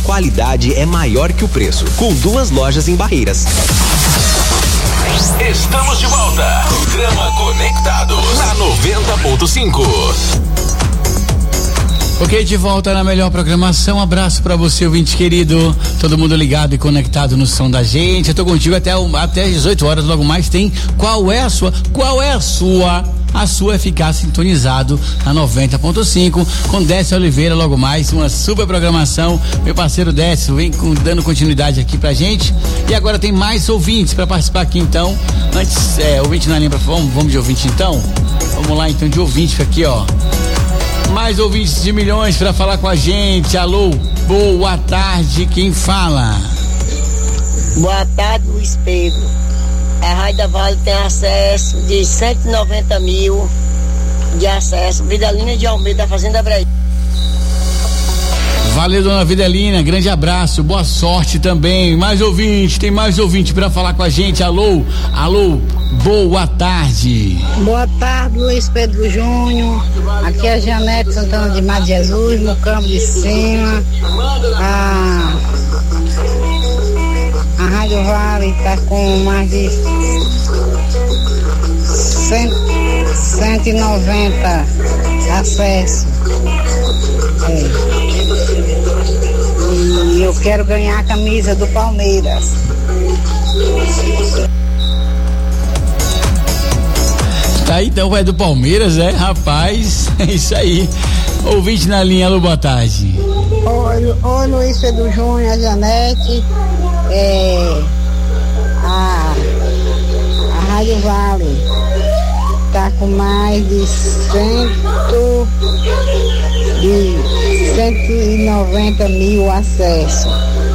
qualidade é maior que o preço, com 2 lojas em Barreiras. Estamos de volta. Programa Conectados na 90.5. Ok, de volta na melhor programação. Um abraço pra você, ouvinte querido. Todo mundo ligado e conectado no som da gente. Eu tô contigo até 18 horas. Logo mais tem Qual é a Sua? A sua é ficar sintonizado na 90.5 com Décio Oliveira. Logo mais uma super programação. Meu parceiro Décio vem dando continuidade aqui pra gente. E agora tem mais ouvintes pra participar aqui então. Antes, ouvinte na linha, vamos de ouvinte então? Vamos lá então de ouvinte aqui, ó. Mais ouvintes de milhões pra falar com a gente. Alô, boa tarde, quem fala? Boa tarde, Luiz Pedro. A Rádio da Vale tem acesso de 190 mil de acesso. Vidalina de Almeida, da Fazenda Brasil. Valeu, dona Vidalina, grande abraço, boa sorte também. Tem mais ouvinte pra falar com a gente. Alô, boa tarde. Boa tarde, Luiz Pedro Júnior. Aqui é a Janete Santana de Mar de Jesus, no Campo de Cima. A Rádio Vale está com mais de 190 acessos. E eu quero ganhar a camisa do Palmeiras. Tá aí, então vai do Palmeiras, rapaz, é isso aí. Ouvinte na linha, alô, boa tarde. Oi, Luiz Pedro Júnior, a Janete, a Rádio Vale tá com mais de 190 mil acessos.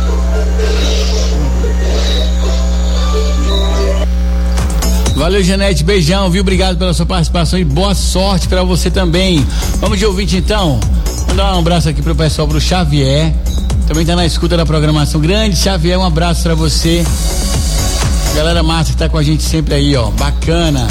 Valeu, Janete, beijão, viu? Obrigado pela sua participação e boa sorte pra você também. Vamos de ouvinte então. Mandar um abraço aqui pro pessoal, pro Xavier. Também tá na escuta da programação. Grande Xavier, um abraço pra você. Galera massa que tá com a gente sempre aí, ó. Bacana.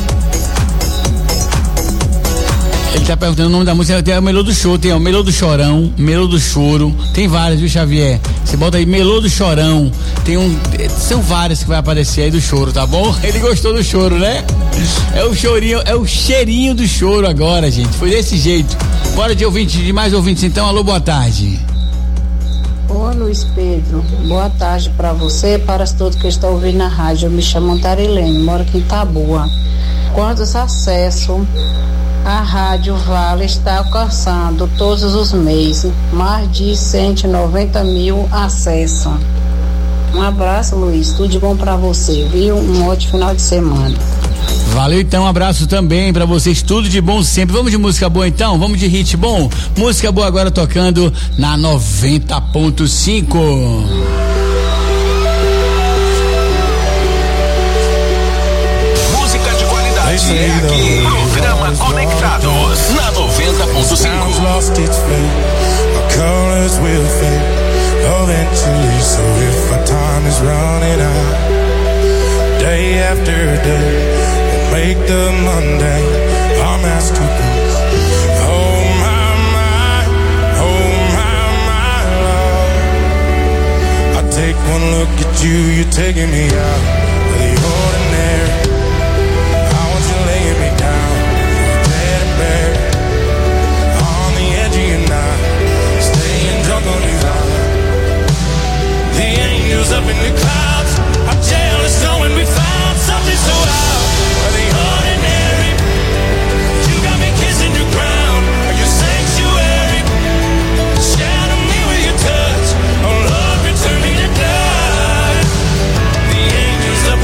Ele tá perguntando o nome da música. Tem o Melô do Choro, tem o Melô do Chorão, Melô do Choro. Tem várias, viu, Xavier? Você bota aí Melô do Chorão. São várias que vai aparecer aí do choro, tá bom? Ele gostou do choro, né? É o chorinho, é o cheirinho do choro agora, gente. Foi desse jeito. Bora de mais ouvintes então. Alô, boa tarde. Oi, Luiz Pedro. Boa tarde pra você e para todos que estão ouvindo na rádio. Eu me chamo Tarilene, moro aqui em Taboa. Quantos acessos a Rádio Vale está alcançando todos os meses? Mais de 190 mil acessos. Um abraço, Luiz. Tudo de bom pra você, viu? Um ótimo final de semana. Valeu, então, um abraço também pra vocês, tudo de bom sempre. Vamos de música boa então? Vamos de hit bom? Música boa agora tocando na 90.5. Música de qualidade é aqui. Programa Conectados na 90.5. So if our time is running out, day after day, we'll make the Monday our masterpiece. Oh my, Lord. I take one look at you, you're taking me out of the ordinary. I want you laying me down, dead and buried, on the edge of your night, staying drunk on these eyes. The angels up in the clouds are jealous knowing we found something so out of the ordinary. You got me kissing the ground of your sanctuary. Shadow me with your touch, oh Lord, return me to God. The angels up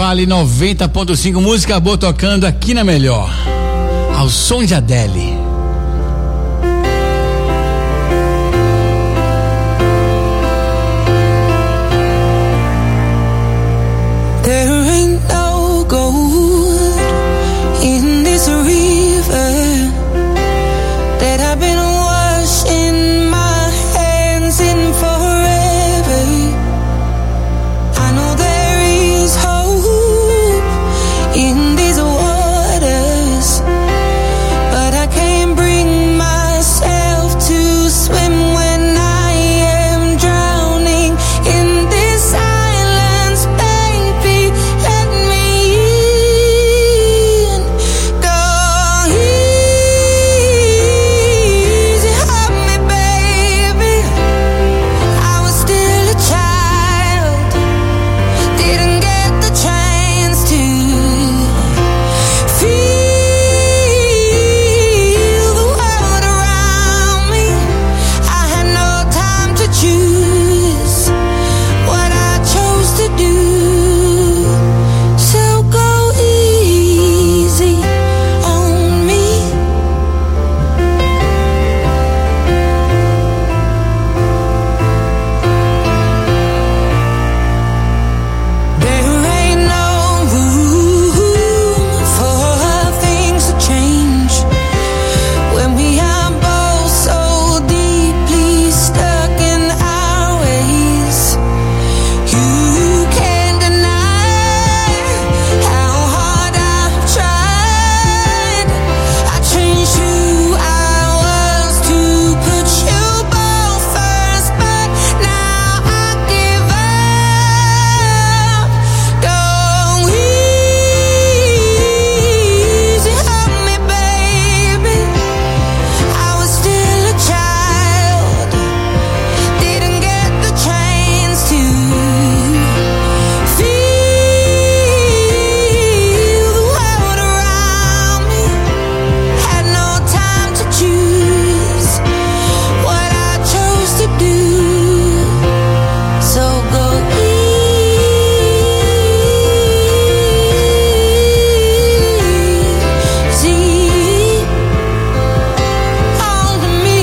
Vale 90.5, música boa tocando aqui na Melhor. Ao som de Adele. There ain't no gold in this river that I've been washing my hands in forever. I know there is hope in these waters, but I can't bring myself to swim when I am drowning in this silence. Baby, let me in. Go easy on me, baby. I was still a child, didn't get the chance to feel the world around me. I had no time to choose what I chose to do. So go easy on me. There ain't no room for things to change when we are both so deeply stuck in our ways. You can't deny how hard I've tried. I changed who I was to put you both first, but now I give up. Go easy on me, baby. I was still a child, didn't get the chance to feel the world around me. Had no time to choose what I chose to do. So go easy on me.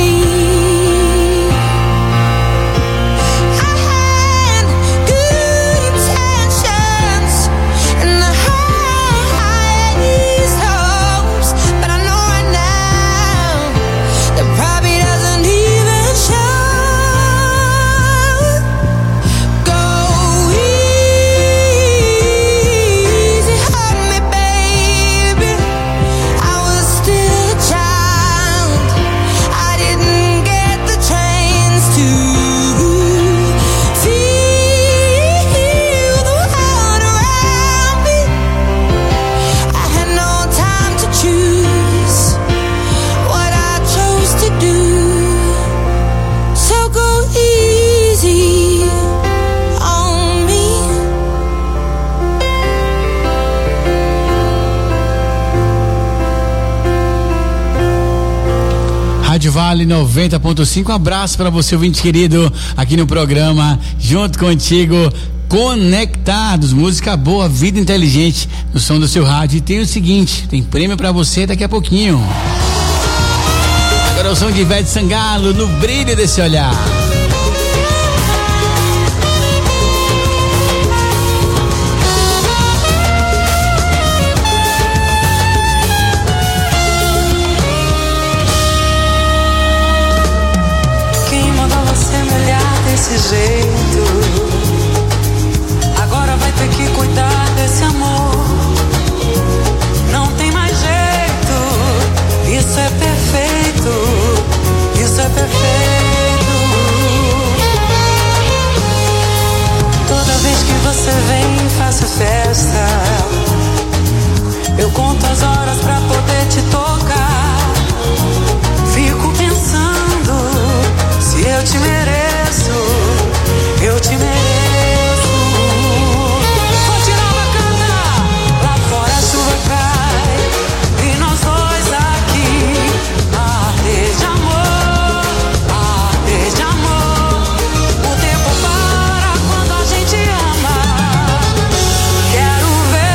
I had good intentions and the highest hopes, but I know right now that probably doesn't even show. Go easy on me, baby. I was still a child, I didn't get the chance to feel the world around me. I had no time to choose what I chose to do. So go easy on me. Rádio Vale 90.5, um abraço pra você, ouvinte querido, aqui no programa, junto contigo, conectados, música boa, vida inteligente, no som do seu rádio. E tem o seguinte, tem prêmio pra você daqui a pouquinho. Agora o som de Ivete Sangalo, no brilho desse olhar. Quem mandou você me olhar desse jeito? Agora vai ter que cuidar desse amor. Não tem mais jeito. Isso é perfeito. Isso é perfeito. Toda vez que você vem, faço festa. Eu conto as horas pra poder te tocar. Fico pensando se eu te mereço. Eu te mereço. Vou tirar uma canta. Lá fora a chuva cai e nós dois aqui. Arder de amor, arder de amor. O tempo para quando a gente ama. Quero ver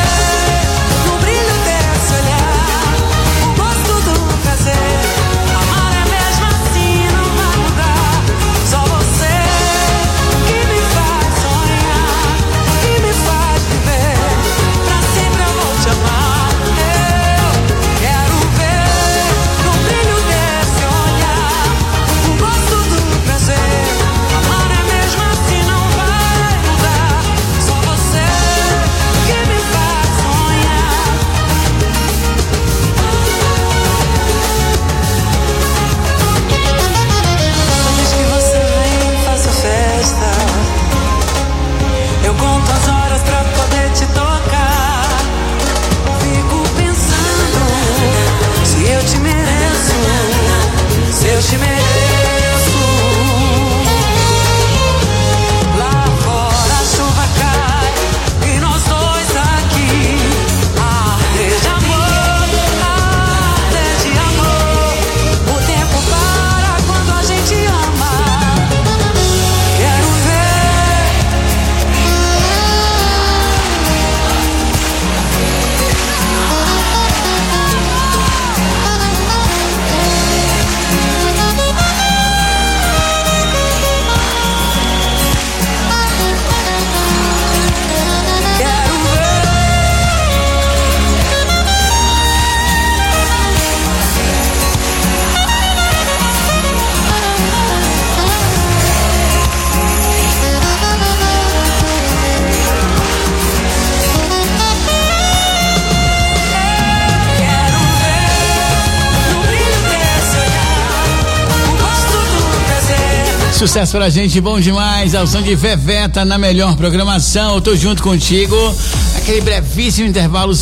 Sucesso pra gente, bom demais. Ao som de Veveta na melhor programação. Eu tô junto contigo. Aquele brevíssimo intervalo,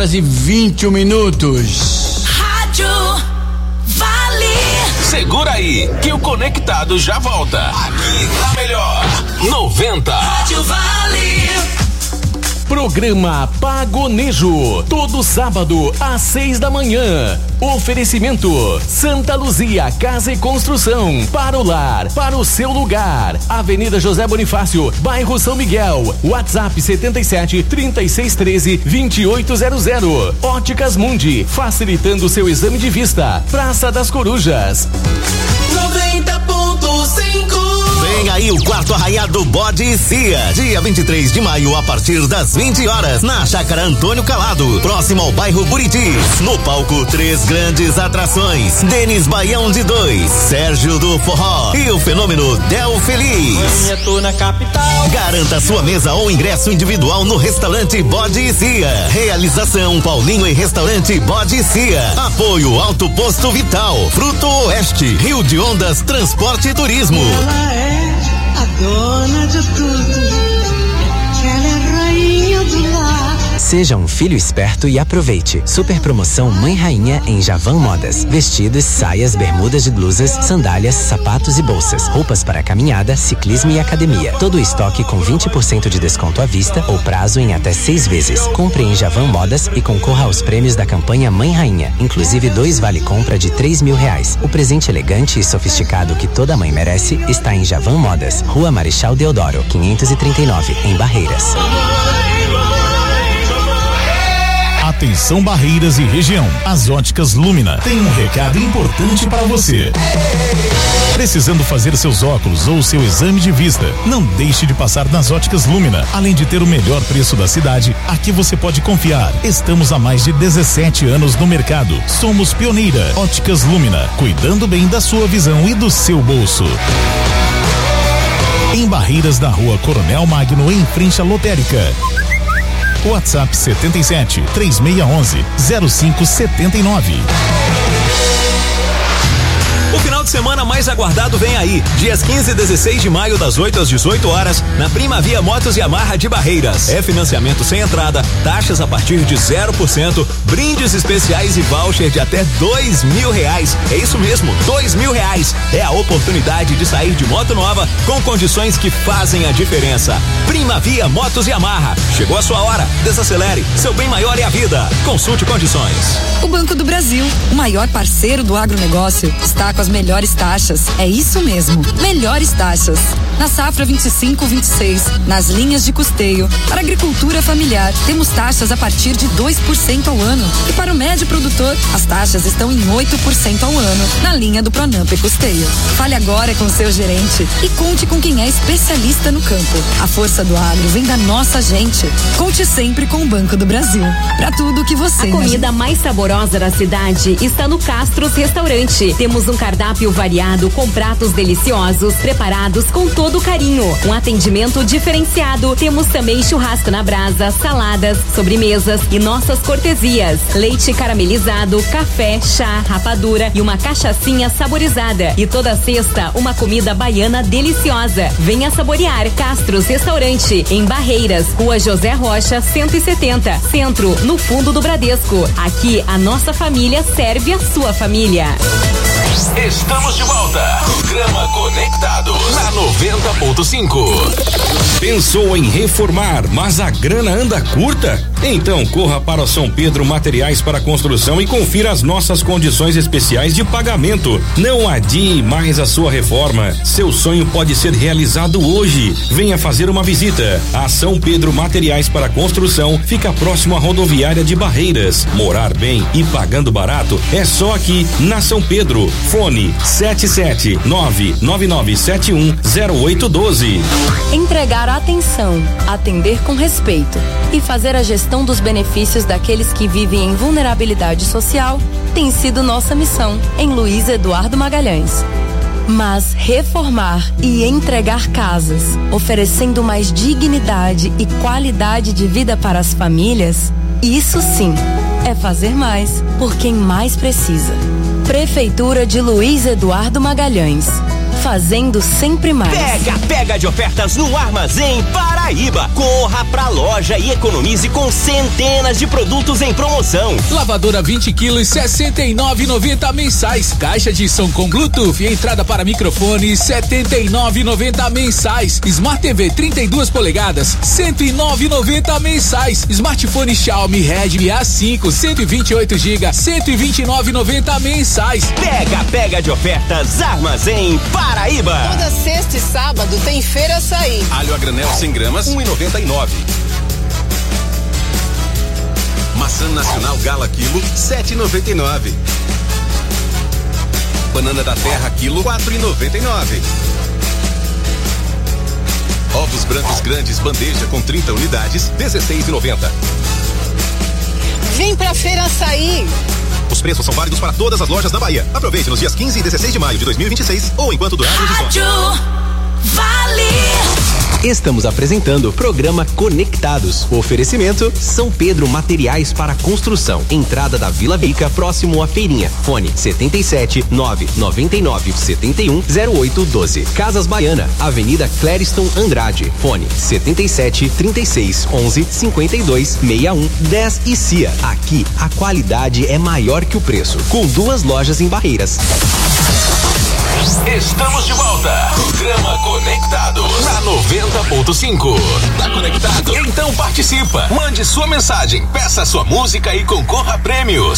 5h21. Rádio Vale. Segura aí, que o Conectado já volta. Aqui na melhor 90. Rádio Vale. Programa Pagonejo, todo sábado às 6 da manhã. Oferecimento Santa Luzia Casa e Construção, para o lar, para o seu lugar. Avenida José Bonifácio, bairro São Miguel. WhatsApp 77 3613 2800. Óticas Mundi, facilitando seu exame de vista. Praça das Corujas. 90.5. Vem aí o quarto arraiado Bode e Cia, dia 23 de maio, a partir das 20 horas, na Chácara Antônio Calado, próximo ao bairro Buritis. No palco, 3 grandes atrações: Denis Baião de 2, Sérgio do Forró e o fenômeno Del Feliz. Eu tô na capital. Garanta sua mesa ou ingresso individual no restaurante Bode e Cia. Realização Paulinho e Restaurante Bode e Cia. Apoio Alto Posto Vital, Fruto Oeste, Rio de Ondas, Transporte e Turismo. Ela é a dona de tudo. Ela é rainha do lar. Seja um filho esperto e aproveite. Super promoção Mãe Rainha em Javan Modas. Vestidos, saias, bermudas de blusas, sandálias, sapatos e bolsas. Roupas para caminhada, ciclismo e academia. Todo o estoque com 20% de desconto à vista ou prazo em até 6 vezes. Compre em Javan Modas e concorra aos prêmios da campanha Mãe Rainha. Inclusive 2 vale-compra de R$3.000. O presente elegante e sofisticado que toda mãe merece está em Javan Modas. Rua Marechal Deodoro, 539, em Barreiras. Atenção Barreiras e região. As Óticas Lumina tem um recado importante para você. Precisando fazer seus óculos ou seu exame de vista? Não deixe de passar nas Óticas Lumina. Além de ter o melhor preço da cidade, aqui você pode confiar. Estamos há mais de 17 anos no mercado. Somos pioneira. Óticas Lumina, cuidando bem da sua visão e do seu bolso. Em Barreiras, na Rua Coronel Magno, em frente à lotérica. WhatsApp 77 3611 0579. O final de semana mais aguardado vem aí. Dias 15 e 16 de maio, das 8 às 18 horas, na Primavia Motos Yamaha de Barreiras. É financiamento sem entrada, taxas a partir de 0%, brindes especiais e voucher de até R$2.000. É isso mesmo, R$2.000. É a oportunidade de sair de moto nova com condições que fazem a diferença. Primavia Motos Yamaha. Chegou a sua hora. Desacelere. Seu bem maior é a vida. Consulte condições. O Banco do Brasil, o maior parceiro do agronegócio, está com as melhores taxas. É isso mesmo, melhores taxas. Na safra 25-26, nas linhas de custeio, para agricultura familiar, temos taxas a partir de 2% ao ano. E para o médio produtor, as taxas estão em 8% ao ano, na linha do Pronamp e Custeio. Fale agora com seu gerente e conte com quem é especialista no campo. A força do agro vem da nossa gente. Conte sempre com o Banco do Brasil. Para tudo que você A comida mais saborosa da cidade está no Castros Restaurante. Temos um cardápio variado com pratos deliciosos, preparados com todo carinho. Um atendimento diferenciado. Temos também churrasco na brasa, saladas, sobremesas e nossas cortesias. Leite caramelizado, café, chá, rapadura e uma cachaçinha saborizada. E toda sexta, uma comida baiana deliciosa. Venha saborear. Castros Restaurante, em Barreiras, Rua José Rocha, 170, Centro, no fundo do Bradesco. Aqui, a nossa família serve a sua família. Estamos de volta. Programa Conectados na 90.5. Pensou em reformar, mas a grana anda curta? Então corra para São Pedro Materiais para Construção e confira as nossas condições especiais de pagamento. Não adie mais a sua reforma. Seu sonho pode ser realizado hoje. Venha fazer uma visita. A São Pedro Materiais para Construção fica próximo à rodoviária de Barreiras. Morar bem e pagando barato é só aqui na São Pedro. Fone 77999710812. Entregar atenção, atender com respeito e fazer a gestão dos benefícios daqueles que vivem em vulnerabilidade social tem sido nossa missão em Luiz Eduardo Magalhães. Mas reformar e entregar casas, oferecendo mais dignidade e qualidade de vida para as famílias, isso sim é fazer mais por quem mais precisa. Prefeitura de Luiz Eduardo Magalhães. fazendo sempre mais. Pega de ofertas no Armazém Paraíba. Corra pra loja e economize com centenas de produtos em promoção. Lavadora 20 quilos, R$69,90 mensais. Caixa de som com Bluetooth e entrada para microfone, R$79,90 mensais. Smart TV 32 polegadas, R$109,90 mensais. Smartphone Xiaomi Redmi A5, 128 GB, R$129,90 mensais. Pega de ofertas Armazém Paraíba. Toda sexta e sábado tem Feira Açaí. Alho a granel 100 gramas, R$1,99. Maçã nacional Gala quilo, R$7,99. Banana da terra quilo, R$4,99. Ovos brancos grandes bandeja com 30 unidades, R$16,90. Vem pra Feira Açaí. Os preços são válidos para todas as lojas da Bahia. Aproveite nos dias 15 e 16 de maio de 2026 ou enquanto durar o estoque. Estamos apresentando o programa Conectados. Oferecimento São Pedro Materiais para Construção. Entrada da Vila Rica, próximo à Feirinha. Fone 77-999-71-0812. Casas Baiana, Avenida Clériston Andrade. Fone 77-36-11-52-61 10 e CIA. Aqui a qualidade é maior que o preço. Com 2 lojas em Barreiras. Estamos de volta. Programa Conectados na 90.5. Tá conectado? Então participa. Mande sua mensagem, peça sua música e concorra a prêmios.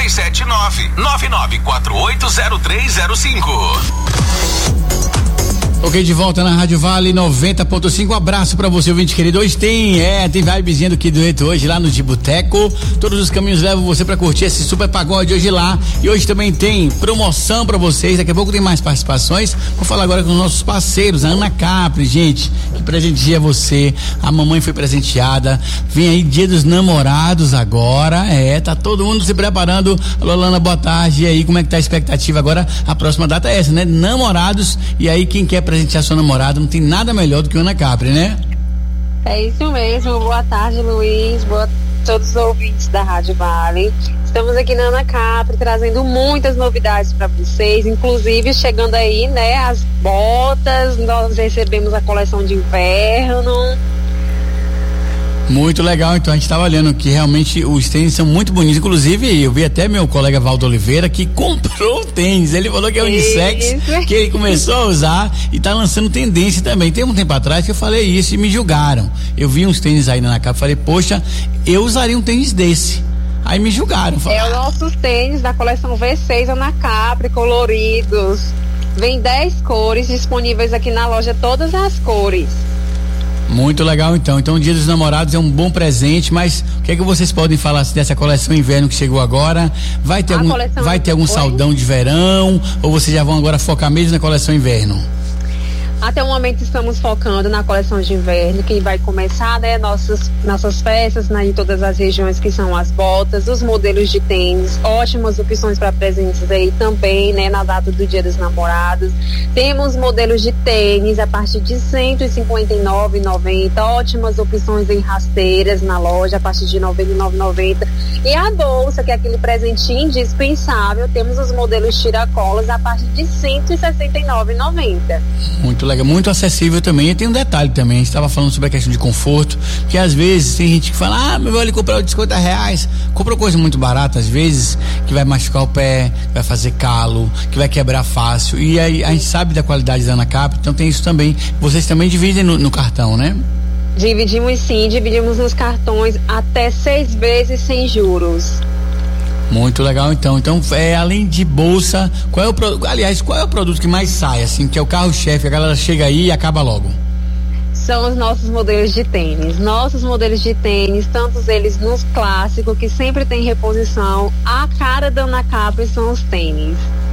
779-99480305. Ok, de volta na Rádio Vale 90.5. Abraço pra você, ouvinte querido. Hoje tem vibezinha do Que Dueto hoje lá no de Boteco. Todos os caminhos levam você pra curtir esse super pagode hoje lá. E hoje também tem promoção pra vocês. Daqui a pouco tem mais participações. Vou falar agora com os nossos parceiros, a Ana Capri, gente, que presenteia você. A mamãe foi presenteada. Vem aí Dia dos Namorados agora. Tá todo mundo se preparando. Alô, Lana, boa tarde. E aí, como é que tá a expectativa agora? A próxima data é essa, né? Namorados. E aí, quem quer presentear sua namorada, não tem nada melhor do que o Ana Capri, né? É isso mesmo. Boa tarde, Luiz. Boa tarde a todos os ouvintes da Rádio Vale. Estamos aqui na Ana Capri trazendo muitas novidades para vocês, inclusive chegando aí, né, as botas. Nós recebemos a coleção de inverno. Muito legal, então a gente estava olhando que realmente os tênis são muito bonitos. Inclusive, eu vi até meu colega Valdo Oliveira que comprou tênis. Ele falou que é unissex, que ele começou a usar e tá lançando tendência também. Tem um tempo atrás que eu falei isso e me julgaram. Eu vi uns tênis aí na capa e falei, poxa, eu usaria um tênis desse. Aí me julgaram. Falaram, os nossos tênis da coleção V6 Ana Capri, coloridos. Vem 10 cores disponíveis aqui na loja, todas as cores. Muito legal, então. Então, o Dia dos Namorados é um bom presente, mas o que é que vocês podem falar dessa coleção inverno que chegou agora? Vai ter algum saldão de verão? Ou vocês já vão agora focar mesmo na coleção inverno? Até o momento estamos focando na coleção de inverno, que vai começar, né, nossas festas, né, em todas as regiões, que são as botas, os modelos de tênis, ótimas opções para presentes aí também, né, na data do Dia dos Namorados. Temos modelos de tênis a partir de R$159,90, ótimas opções em rasteiras na loja a partir de R$99,90. E a bolsa, que é aquele presentinho indispensável, temos os modelos tiracolas a partir de R$169,90. Muito legal, muito acessível também. E tem um detalhe também, a gente estava falando sobre a questão de conforto, que às vezes tem gente que fala, meu, ele comprou de R$50, comprou coisa muito barata, às vezes, que vai machucar o pé, vai fazer calo, que vai quebrar fácil. E aí a gente sabe da qualidade da Ana Capri, então tem isso também. Vocês também dividem no cartão, né? Dividimos sim, dividimos nos cartões até 6 vezes sem juros. Muito legal, então. Então, além de bolsa, qual é o produto que mais sai, assim, que é o carro-chefe, a galera chega aí e acaba logo? São os nossos modelos de tênis. Nossos modelos de tênis, tantos eles nos clássicos, que sempre tem reposição. A cara da Ana Capri são os tênis.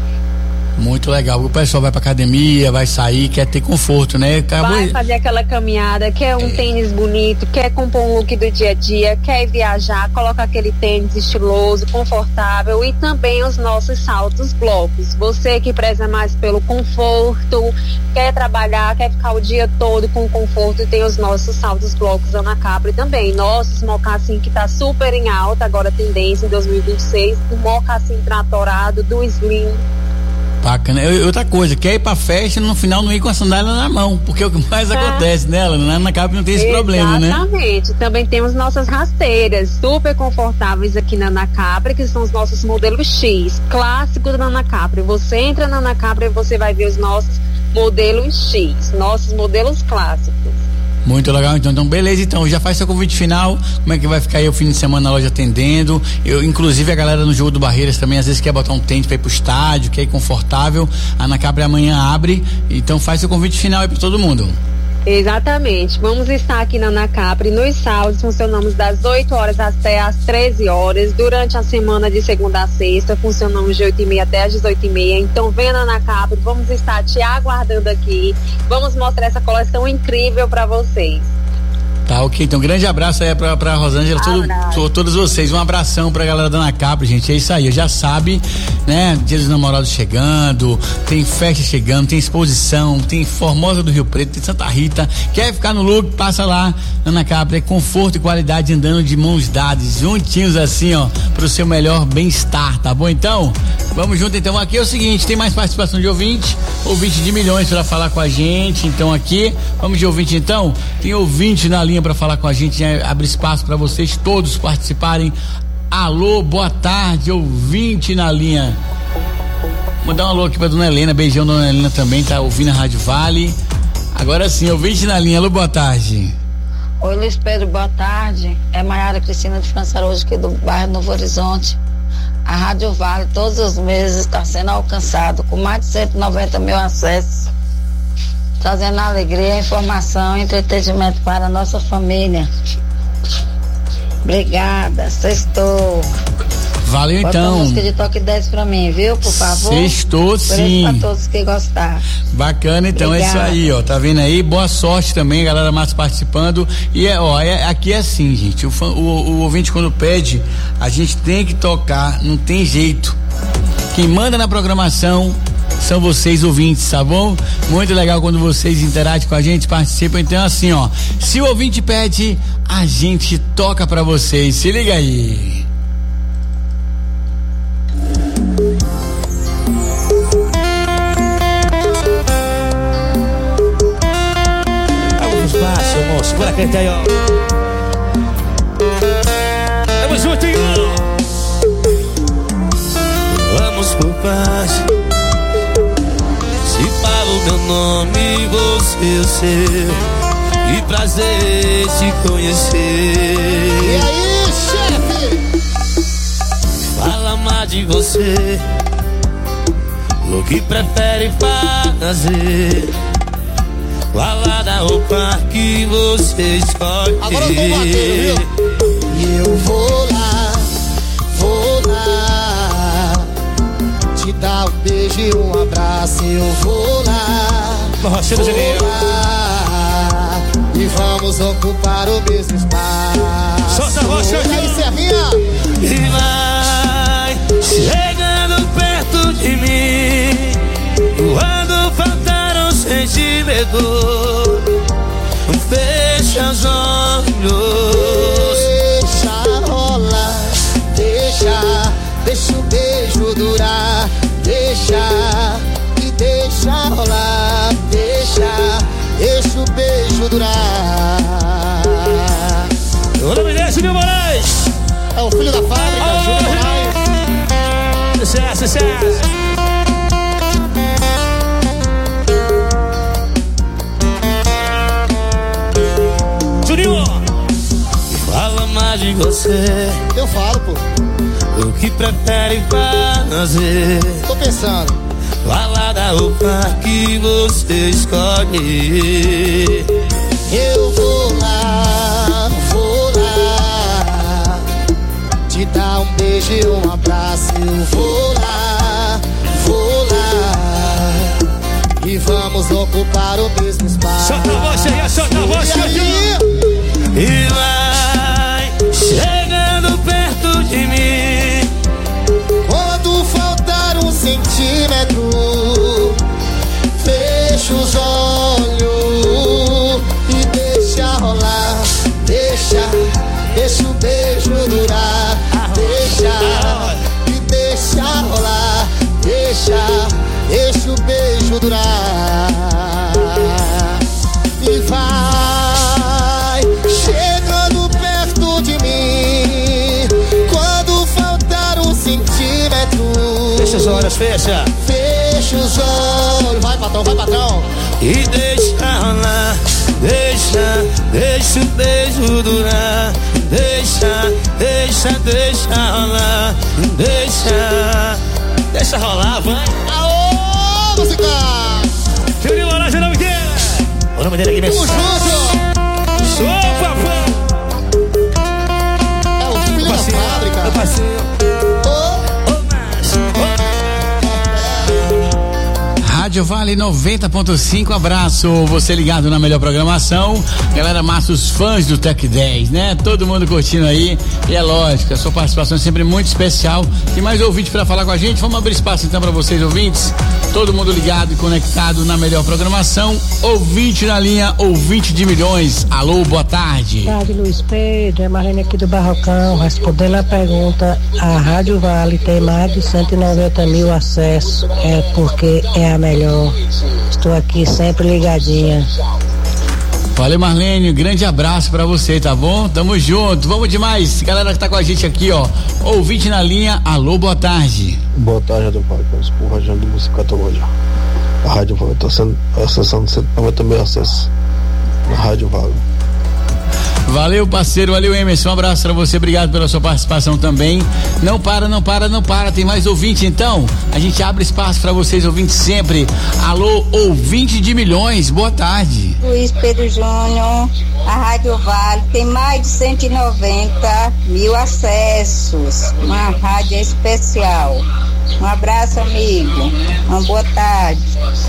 Muito legal, o pessoal vai pra academia, vai sair, quer ter conforto, né? Vai fazer aquela caminhada, quer um tênis bonito, quer compor um look do dia a dia, quer viajar, coloca aquele tênis estiloso, confortável, e também os nossos saltos blocos. Você que preza mais pelo conforto, quer trabalhar, quer ficar o dia todo com conforto, tem os nossos saltos blocos Ana Capri também. Nossos mocassim, que tá super em alta, agora tendência em 2026, o mocassim tratorado do Slim. Bacana. Outra coisa, quer ir pra festa no final não ir com a sandália na mão, porque é o que mais acontece, né? Na Ana Capri não tem esse problema, né? Exatamente. Também temos nossas rasteiras super confortáveis aqui na Ana Capri, que são os nossos modelos X, clássicos da Ana Capri. Você entra na Ana Capri e você vai ver os nossos modelos X, nossos modelos clássicos. Muito legal, então beleza, então já faz seu convite final, como é que vai ficar aí o fim de semana na loja atendendo, inclusive a galera no Jogo do Barreiras também às vezes quer botar um tênis pra ir pro estádio, quer ir confortável, a Ana Capri amanhã abre, então faz seu convite final aí pra todo mundo. Exatamente, vamos estar aqui na Ana Capri nos sábados, funcionamos das 8 horas até as 13 horas, durante a semana de segunda a sexta, funcionamos de 8h30 até as 18h30, então venha na Ana Capri, vamos estar te aguardando aqui, vamos mostrar essa coleção incrível para vocês. Tá, ok, então grande abraço aí pra Rosângela, todos vocês, um abração pra galera da Ana Capri, gente, é isso aí, já sabe, né, Dia dos Namorados chegando, tem festa chegando, tem exposição, tem Formosa do Rio Preto, tem Santa Rita, quer ficar no look, passa lá, Ana Capri, é conforto e qualidade andando de mãos dadas, juntinhos assim, ó, pro seu melhor bem-estar, tá bom então? Vamos junto então, aqui é o seguinte, tem mais participação de ouvinte de milhões pra falar com a gente, então aqui, vamos de ouvinte então, tem ouvinte na linha para falar com a gente, abre espaço para vocês todos participarem. Alô, boa tarde, ouvinte na linha. Mandar um alô aqui pra dona Helena, beijão, dona Helena também tá ouvindo a Rádio Vale. Agora sim, ouvinte na linha, alô, boa tarde. Oi, Luiz Pedro, boa tarde. É Maiara Cristina de França hoje aqui do bairro Novo Horizonte. A Rádio Vale todos os meses está sendo alcançado com mais de 190 mil acessos, trazendo alegria, informação e entretenimento para a nossa família. Obrigada, sextou. Valeu. Bota então. Uma música de Toque 10 pra mim, viu, por favor? Sextou sim. Pra todos que gostar. Bacana, então. Obrigada. É isso aí, ó, tá vendo aí? Boa sorte também, galera mais participando. E aqui é assim, gente, o ouvinte quando pede, a gente tem que tocar, não tem jeito. Quem manda na programação são vocês ouvintes, tá bom? Muito legal quando vocês interagem com a gente, participam. Então assim, ó, se o ouvinte pede, a gente toca pra vocês. Se liga aí. Vamos baixo, moço. Segura a crente aí, ó. Tamo juntinho. Vamos por paz. Se falo meu nome, você o seu. Que prazer te conhecer. E aí, chefe? Fala mais de você. O que prefere fazer? Fala da roupa que você escolhe. Agora eu vou bater, viu? E eu vou lá te dar um beijo e um abraço. Eu vou lá, e vamos ocupar o mesmo espaço. Solta a voz, e aí, Serrinha? E vai chegando perto de mim quando faltar um sentimento. Fecha os olhos, deixa rolar, deixa o beijo durar, deixa rolar, deixa o beijo durar. O nome desse, meu Moraes? É o filho da fábrica, Júlio Moraes. Sucesso. Juninho, fala mais de você. Eu falo, pô. O que prefere fazer? Tô pensando. Fala da roupa que você escolhe. Eu vou lá te dar um beijo e um abraço. Eu vou lá e vamos ocupar o mesmo espaço. Solta a voz aí, solta a voz, e vai chegando perto de mim quando faltar um centímetro. Fecha os olhos e deixa rolar, deixa o beijo durar, deixa rolar, deixa olhos, fecha. Fecha os olhos, vai patrão. E deixa rolar, deixa o beijo durar. Deixa rolar, deixa rolar, vai. Aô, música! Tio de Laranja, nome dele. O nome dele aqui mesmo. Sou papai. É o filho da fábrica. É o parceiro. Rádio Vale 90.5, abraço, você ligado na melhor programação. Galera massa, os fãs do Tec 10, né? Todo mundo curtindo aí. E é lógico, a sua participação é sempre muito especial. Tem mais ouvinte pra falar com a gente? Vamos abrir espaço então pra vocês, ouvintes. Todo mundo ligado e conectado na melhor programação. Ouvinte na linha, ouvinte de milhões. Alô, boa tarde. Boa tarde, Luiz Pedro. É Marlene aqui do Barrocão. Respondendo a pergunta, a Rádio Vale tem mais de 190 mil acessos. É porque é a melhor. Estou aqui sempre ligadinha. Valeu, Marlene, grande abraço pra você, tá bom? Tamo junto, vamos demais. Galera que tá com a gente aqui, ó, ouvinte na linha, alô, boa tarde. Boa tarde, Rádio Vale, por Rajão de Música Catológia. A Rádio Vale tá sendo acessando 190 mil acessos na Rádio Vale. Valeu, parceiro, valeu, Emerson, um abraço pra você, obrigado pela sua participação também. Não para, tem mais ouvinte, então a gente abre espaço pra vocês, ouvintes sempre. Alô, ouvinte de milhões, boa tarde. Luiz Pedro Júnior, a Rádio Vale tem mais de 190 mil acessos, uma rádio especial. Um abraço, amigo, uma boa tarde.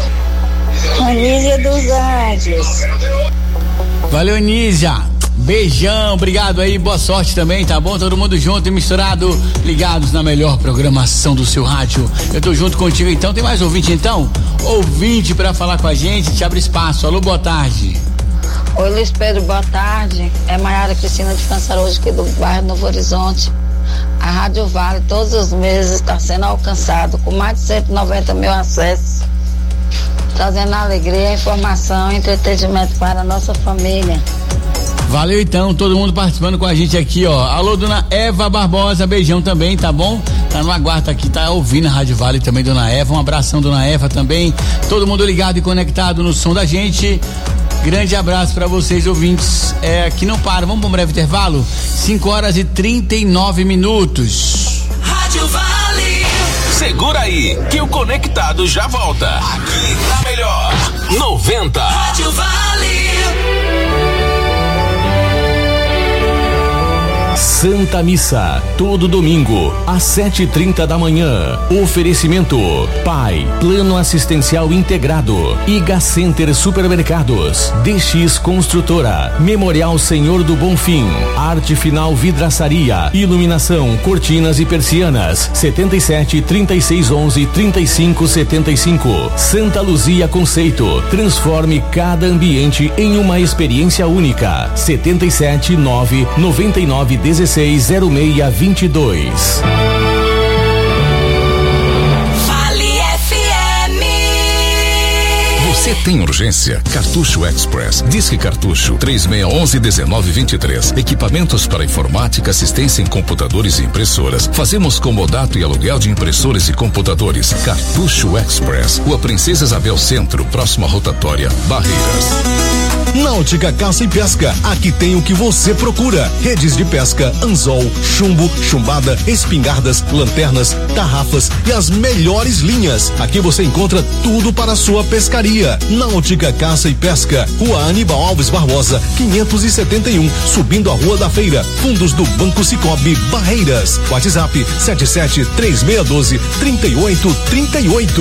Anísia dos Anjos. Valeu, Anísia. Beijão, obrigado aí, boa sorte também, tá bom? Todo mundo junto e misturado, ligados na melhor programação do seu rádio. Eu tô junto contigo então, tem mais ouvinte então? Ouvinte pra falar com a gente, te abre espaço. Alô, boa tarde. Oi, Luiz Pedro, boa tarde. É Maiara Cristina de Cansaroso aqui do bairro Novo Horizonte. A Rádio Vale todos os meses está sendo alcançado com mais de 190 mil acessos, trazendo alegria, informação e entretenimento para a nossa família. Valeu então, todo mundo participando com a gente aqui, ó. Alô, dona Eva Barbosa, beijão também, tá bom? Tá no aguardo aqui, tá ouvindo a Rádio Vale também, dona Eva. Um abração, dona Eva também. Todo mundo ligado e conectado no som da gente. Grande abraço pra vocês, ouvintes. Que não para, vamos pra um breve intervalo? 5:39. Rádio Vale. Segura aí, que o Conectado já volta. Aqui na melhor 90. Rádio Vale. Santa Missa, todo domingo, às 7:30 da manhã. Oferecimento: PAI, Plano Assistencial Integrado, Iga Center Supermercados, DX Construtora, Memorial Senhor do Bonfim, Arte Final Vidraçaria, Iluminação, Cortinas e Persianas, 77 36 11 35 75. Santa Luzia Conceito, transforme cada ambiente em uma experiência única. 77 9 99 16 0622. Vale FM. Você tem urgência? Cartucho Express. Disque Cartucho 3611-1923. Equipamentos para informática, assistência em computadores e impressoras. Fazemos comodato e aluguel de impressores e computadores. Cartucho Express. Rua Princesa Isabel Centro, próxima rotatória, Barreiras. Náutica Caça e Pesca, aqui tem o que você procura: redes de pesca, anzol, chumbo, chumbada, espingardas, lanternas, tarrafas e as melhores linhas. Aqui você encontra tudo para a sua pescaria. Náutica Caça e Pesca, Rua Aníbal Alves Barbosa, 571, subindo a Rua da Feira, fundos do Banco Cicobi, Barreiras. WhatsApp 77-3612-3838.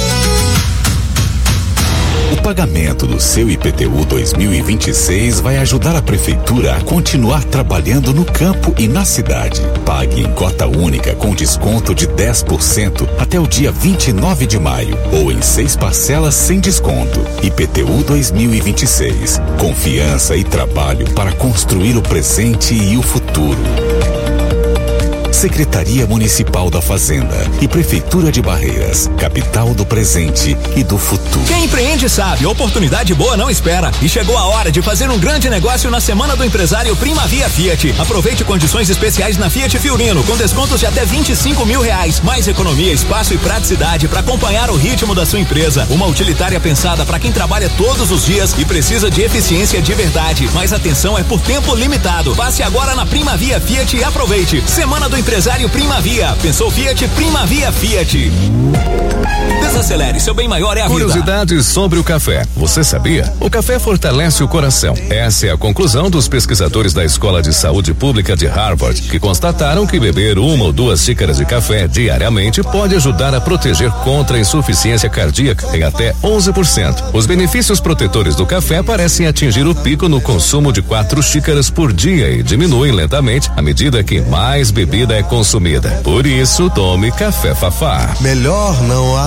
O pagamento do seu IPTU 2026 vai ajudar a Prefeitura a continuar trabalhando no campo e na cidade. Pague em cota única com desconto de 10% até o dia 29 de maio ou em 6 parcelas sem desconto. IPTU 2026. Confiança e trabalho para construir o presente e o futuro. Secretaria Municipal da Fazenda e Prefeitura de Barreiras, capital do presente e do futuro. Quem empreende sabe, oportunidade boa não espera. E chegou a hora de fazer um grande negócio na Semana do Empresário Primavia Fiat. Aproveite condições especiais na Fiat Fiorino, com descontos de até R$25 mil. Mais economia, espaço e praticidade para acompanhar o ritmo da sua empresa. Uma utilitária pensada para quem trabalha todos os dias e precisa de eficiência de verdade. Mas atenção, é por tempo limitado. Passe agora na Primavia Fiat e aproveite. Semana do Empresário Primavia. Pensou Fiat? Primavia Fiat. Desacelere, seu bem maior é a vida. Curiosidades sobre o café. Você sabia? O café fortalece o coração. Essa é a conclusão dos pesquisadores da Escola de Saúde Pública de Harvard, que constataram que beber 1 ou 2 xícaras de café diariamente pode ajudar a proteger contra a insuficiência cardíaca em até 11%. Os benefícios protetores do café parecem atingir o pico no consumo de 4 xícaras por dia e diminuem lentamente à medida que mais bebida é consumida. Por isso, tome Café Fafá. Melhor não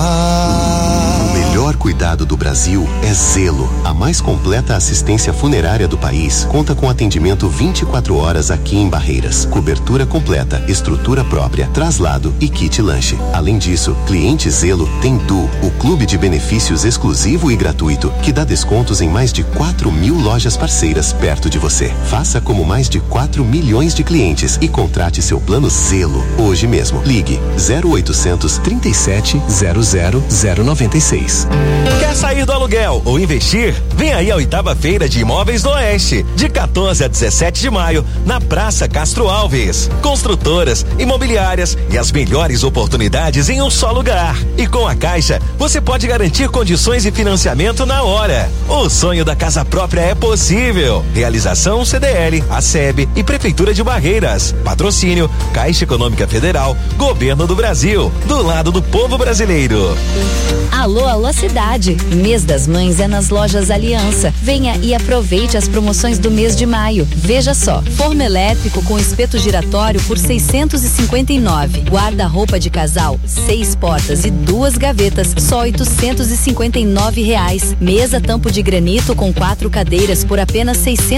há. O melhor cuidado do Brasil é Zelo. A mais completa assistência funerária do país conta com atendimento 24 horas aqui em Barreiras. Cobertura completa, estrutura própria, traslado e kit lanche. Além disso, cliente Zelo tem Du, o clube de benefícios exclusivo e gratuito, que dá descontos em mais de 4.000 lojas parceiras perto de você. Faça como mais de 4 milhões de clientes e contrate seu plano Zelo hoje mesmo. Ligue 0800 37 00 096. Quer sair do aluguel ou investir? Vem aí a 8ª Feira de Imóveis do Oeste, de 14 a 17 de maio, na Praça Castro Alves. Construtoras, imobiliárias e as melhores oportunidades em um só lugar. E com a Caixa, você pode garantir condições de financiamento na hora. O sonho da casa própria é possível. Realização CDL, ACEB e Prefeitura de Barreiras. Patrocínio Caixa Econômica Federal, Governo do Brasil, do lado do povo brasileiro. Alô, alô cidade, mês das mães é nas lojas Aliança. Venha e aproveite as promoções do mês de maio. Veja só, forno elétrico com espeto giratório por 659. Guarda-roupa de casal, 6 portas e 2 gavetas, só R$859. Mesa tampo de granito com 4 cadeiras por apenas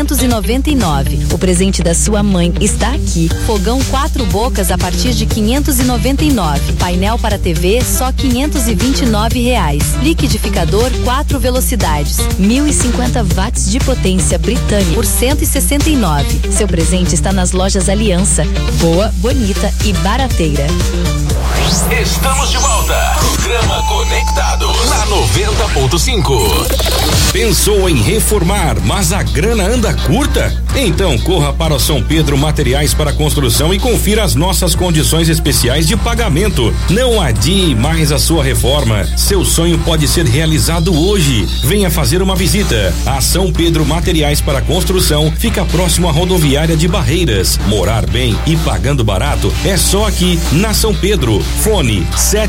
699. O presente da sua mãe está aqui. Fogão 4 bocas a partir de 599. Painel para TV só R$529. Liquidificador 4 velocidades, 1050 watts de potência britânica por 169. Seu presente está nas lojas Aliança. Boa, bonita e barateira. Estamos de volta. Programa Conectados na 90.5. Pensou em reformar, mas a grana anda curta? Então corra para o São Pedro Materiais para Construção e confira as nossas condições especiais de pagamento. Não adie mais a sua reforma. Seu sonho pode ser realizado hoje. Venha fazer uma visita. A São Pedro Materiais para Construção fica próximo à rodoviária de Barreiras. Morar bem e pagando barato é só aqui na São Pedro. Fone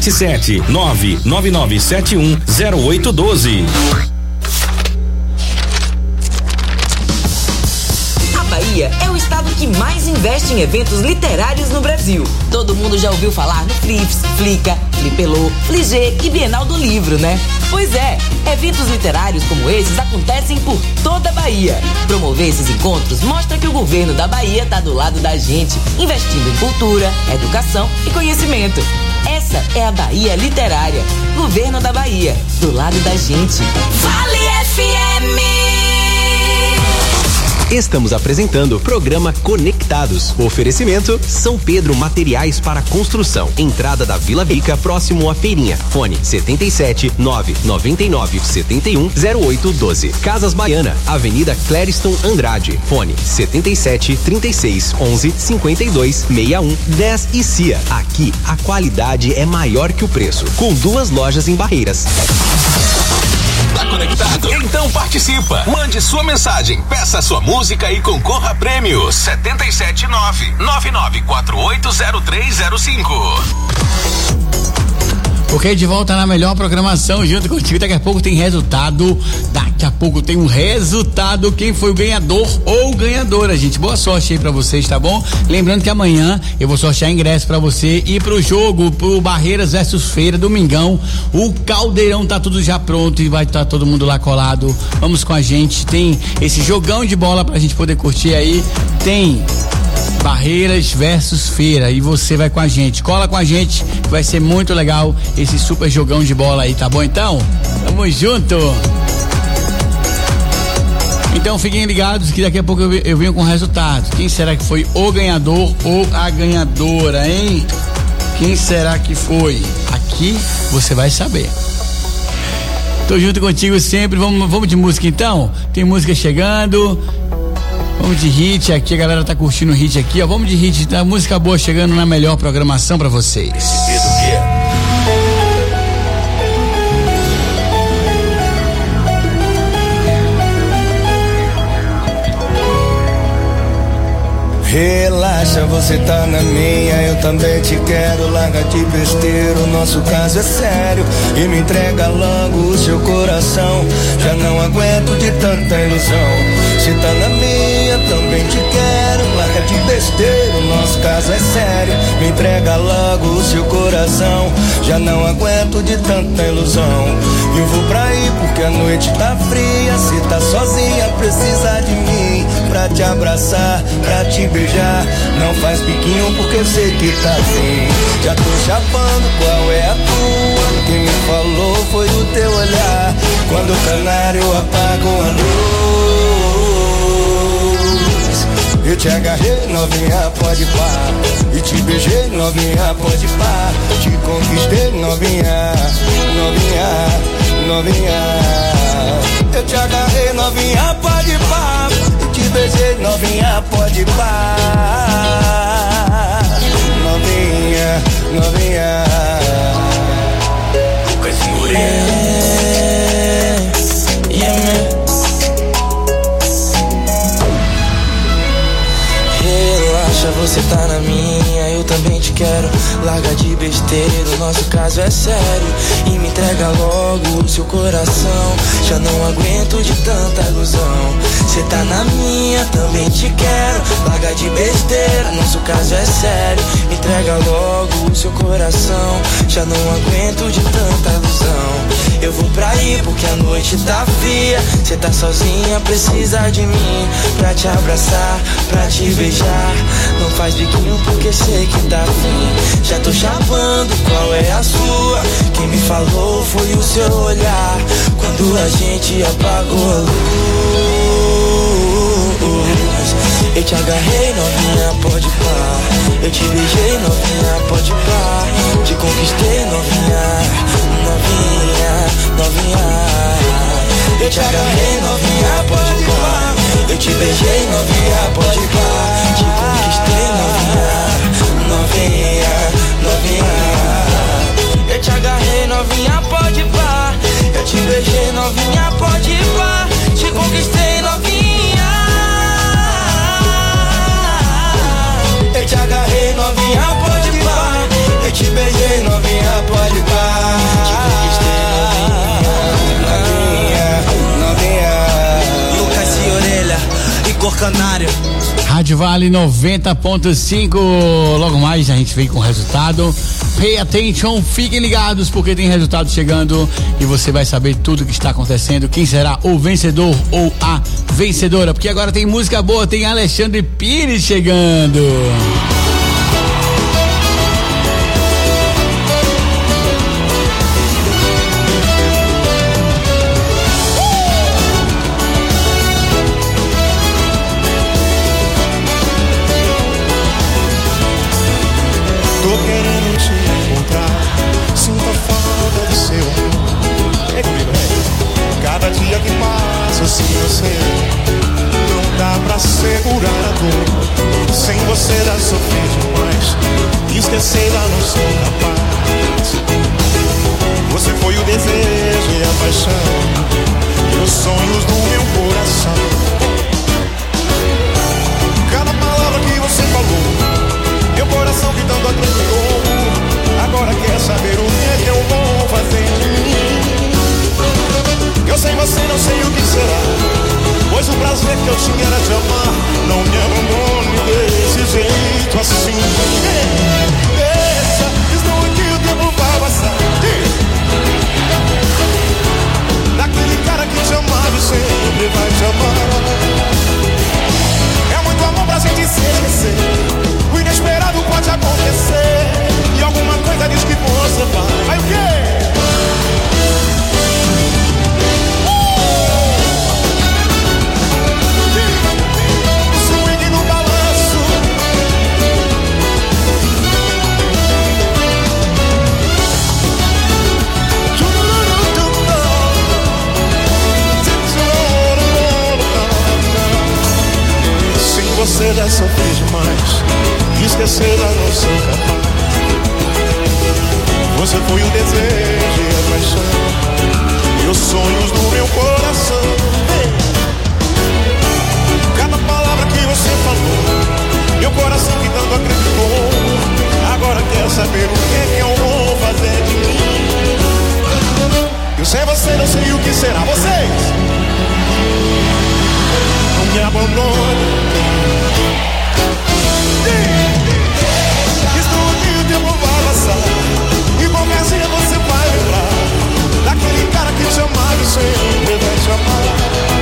77999710812. Bahia é o estado que mais investe em eventos literários no Brasil. Todo mundo já ouviu falar no Flips, Flica, Flipelô, Fligê e Bienal do Livro, né? Pois é, eventos literários como esses acontecem por toda a Bahia. Promover esses encontros mostra que o governo da Bahia está do lado da gente, investindo em cultura, educação e conhecimento. Essa é a Bahia Literária. Governo da Bahia, do lado da gente. Vale FM. Estamos apresentando o programa Conectados. Oferecimento São Pedro Materiais para Construção. Entrada da Vila Rica, próximo à Feirinha. Fone 77 999 71 0812. Casas Baiana, Avenida Clériston Andrade. Fone 77 36 11 52 61 10 e CIA. Aqui a qualidade é maior que o preço. Com 2 lojas em Barreiras. Tá conectado? Então participa. Mande sua mensagem, peça sua música e concorra a prêmios. 779-99480305. Ok, de volta na melhor programação junto contigo. Daqui a pouco tem resultado. Daqui a pouco tem um resultado. Quem foi o ganhador ou ganhadora, gente? Boa sorte aí pra vocês, tá bom? Lembrando que amanhã eu vou sortear ingresso pra você ir pro jogo, pro Barreiras versus Feira, domingão. O caldeirão tá tudo já pronto e vai estar todo mundo lá colado. Vamos com a gente. Tem esse jogão de bola pra gente poder curtir aí. Tem Barreiras versus Feira, e você vai com a gente, cola com a gente, que vai ser muito legal esse super jogão de bola aí, tá bom então? Tamo junto! Então fiquem ligados que daqui a pouco eu venho com o resultado. Quem será que foi o ganhador ou a ganhadora, hein? Quem será que foi? Aqui você vai saber. Tô junto contigo sempre. Vamos de música então? Tem música chegando. Vamos de hit aqui, a galera tá curtindo o hit aqui, ó. Vamos de hit, tá? Música boa chegando na melhor programação pra vocês. Relaxa, você tá na minha, eu também te quero. Larga de besteira, o nosso caso é sério. E me entrega logo o seu coração. Já não aguento de tanta ilusão. Você tá na minha, também te quero. Larga de besteira, o nosso caso é sério. Me entrega logo o seu coração. Já não aguento de tanta ilusão. Eu vou pra aí porque a noite tá fria. Cê tá sozinha, precisa de mim pra te abraçar, pra te beijar. Não faz biquinho porque eu sei que tá assim. Já tô chapando, qual é a tua? Quem me falou foi o teu olhar. Quando o canário apaga a luz, eu te agarrei, novinha, pode pá. E te beijei, novinha, pode pá. Te conquistei, novinha, novinha, novinha. Eu te agarrei, novinha, pode pá. E te beijei, novinha, pode pá. Novinha, novinha. Lucas Moreira. Relaxa, você tá na minha, eu também te quero. Larga de besteira, o nosso caso é sério. E me entrega logo o seu coração. Já não aguento de tanta ilusão. Cê tá na minha, também te quero. Larga de besteira, nosso caso é sério. Me entrega logo o seu coração. Já não aguento de tanta ilusão. Eu vou pra aí porque a noite tá fria. Cê tá sozinha, precisa de mim pra te abraçar, pra te beijar. Não faz biquinho porque sei que tá afim. Já tô chapando, qual é a sua? Quem me falou foi o seu olhar. Quando a gente apagou a luz, eu te agarrei, novinha, pode pá. Eu te beijei, novinha, pode pá. Te conquistei, novinha, novinha, novinha. Eu te agarrei, novinha, pode pá. Eu te beijei, novinha, pode pá. Te conquistei, novinha, novinha, novinha. Eu te agarrei, novinha, pode pá. Eu te beijei, novinha, pode pá. Te conquistei, novinha. Eu te agarrei, novinha, pode pá. Eu te beijei, novinha, pode pá. Te conquistei, novinha, novinha, novinha. Lucas e Orelha e Cor Canário. Rádio Vale 90.5. Logo mais a gente vem com o resultado. Pay attention, fiquem ligados porque tem resultado chegando e você vai saber tudo o que está acontecendo. Quem será o vencedor ou a vencedora? Porque agora tem música boa, tem Alexandre Pires chegando. Segurar a dor, sem você dá sofrer demais. Esquecê-la não sou capaz. Você foi o desejo e a paixão, e os sonhos do meu coração. Cada palavra que você falou, meu coração que tanto acreditou, agora quer saber o que é que eu vou fazer de mim. Eu sem você não sei o que será, pois o prazer que eu tinha era te amar. Não me abandone desse jeito assim. Deixa, estou aqui, o tempo vai passar. Daquele cara que te amava e sempre vai te amar. É muito amor pra gente se esquecer. estrela não sou capaz. Você foi o desejo e a paixão e os sonhos do meu coração. Cada palavra que você falou, meu coração que tanto acreditou, agora quer saber o que é que eu vou fazer de mim. Eu sem você não sei o que será. Vocês não me abandone. Estou aqui, o tempo vai passar e qualquer dia você vai lembrar daquele cara que te amava e sempre vai te amar.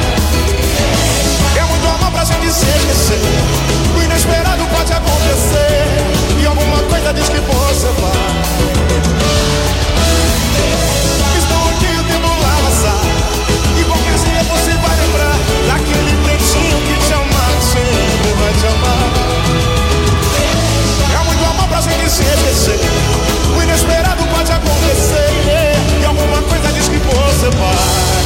É muito amor pra gente se esquecer. O inesperado pode acontecer e alguma coisa diz que você vai. Estou aqui, o tempo vai passar e qualquer dia você vai lembrar daquele pretinho que te amava e sempre vai te amar. É muito amor pra gente se esquecer. O inesperado pode acontecer e alguma coisa diz que você vai.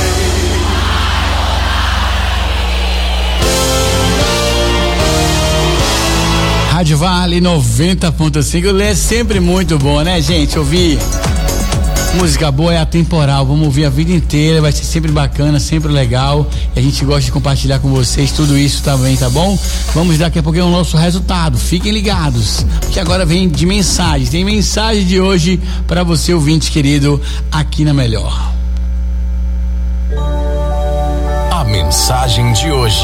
Rádio Vale 90.5 é sempre muito bom, né, gente? Ouvir música boa é atemporal, vamos ouvir a vida inteira, vai ser sempre bacana, sempre legal, e a gente gosta de compartilhar com vocês tudo isso também, tá bom? Vamos daqui a pouquinho o nosso resultado, fiquem ligados, que agora vem de mensagens, tem mensagem de hoje para você, ouvinte querido, aqui na Melhor. A mensagem de hoje.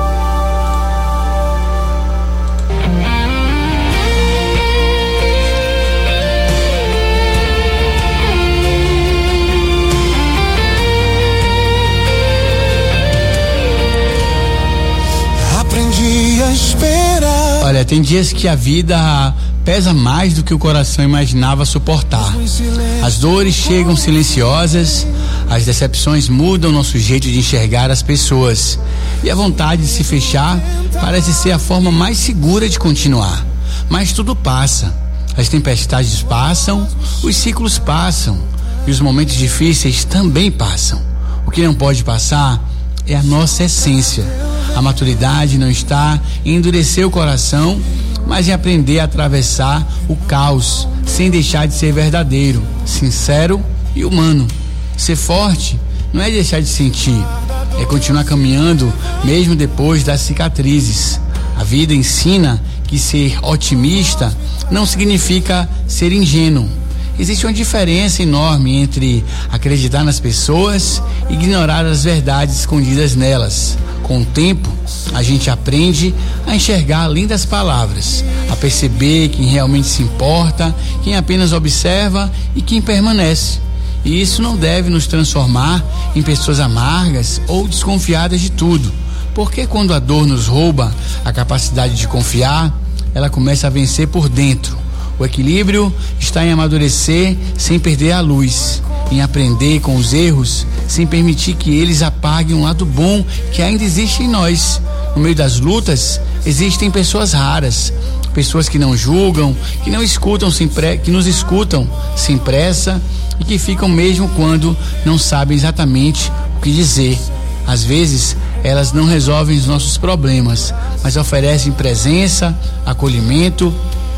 Olha, tem dias que a vida pesa mais do que o coração imaginava suportar. As dores chegam silenciosas, as decepções mudam nosso jeito de enxergar as pessoas. E a vontade de se fechar parece ser a forma mais segura de continuar. Mas tudo passa. As tempestades passam, os ciclos passam e os momentos difíceis também passam. O que não pode passar é a nossa essência. A maturidade não está em endurecer o coração, mas em aprender a atravessar o caos, sem deixar de ser verdadeiro, sincero e humano. Ser forte não é deixar de sentir, é continuar caminhando mesmo depois das cicatrizes. A vida ensina que ser otimista não significa ser ingênuo. Existe uma diferença enorme entre acreditar nas pessoas e ignorar as verdades escondidas nelas. Com o tempo, a gente aprende a enxergar além das palavras, a perceber quem realmente se importa, quem apenas observa e quem permanece. E isso não deve nos transformar em pessoas amargas ou desconfiadas de tudo, porque quando a dor nos rouba a capacidade de confiar, ela começa a vencer por dentro. O equilíbrio está em amadurecer sem perder a luz, em aprender com os erros sem permitir que eles apaguem um lado bom que ainda existe em nós. No meio das lutas existem pessoas raras, pessoas que não julgam, que não escutam que nos escutam sem pressa e que ficam mesmo quando não sabem exatamente o que dizer. Às vezes elas não resolvem os nossos problemas, mas oferecem presença, acolhimento